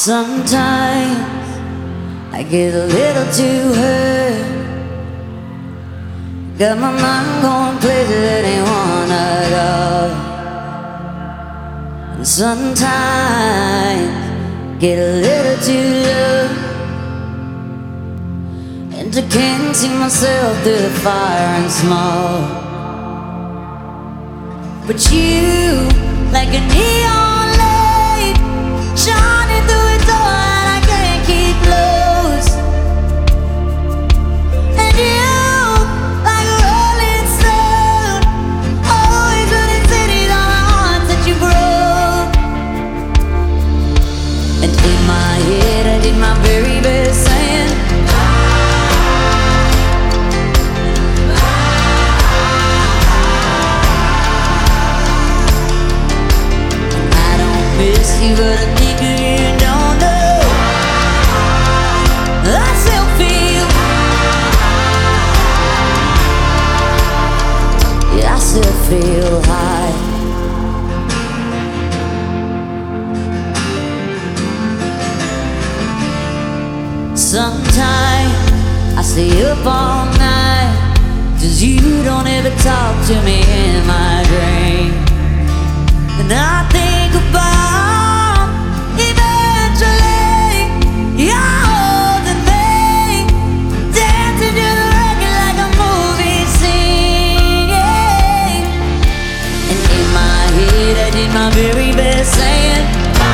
Sometimes I get a little too hurt. Got my mind going places that ain't wanna go. And sometimes get a little too low, and I can't see myself through the fire and smoke. But you, like a neon light, shining through a door that I can't keep closed. And you, like a rolling stone, always running cities on the hearts that you broke. And in my head I did my very best saying, but I think you don't know. I still feel, yeah, I still feel high. Sometimes I stay up all night, 'cause you don't ever talk to me in my dream. And I think about my very best saying,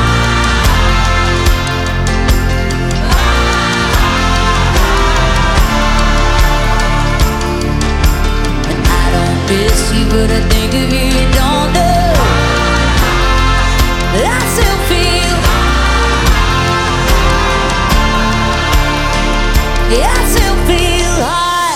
and I don't miss you, but I think of you, you don't know. I still feel, yeah, I still feel high.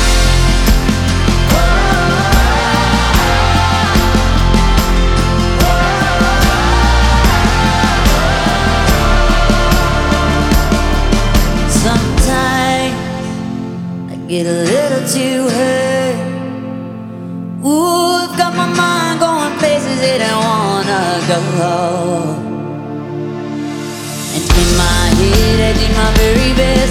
Get a little too hurt. Ooh, I've got my mind going places that I wanna go. And in my head I did my very best.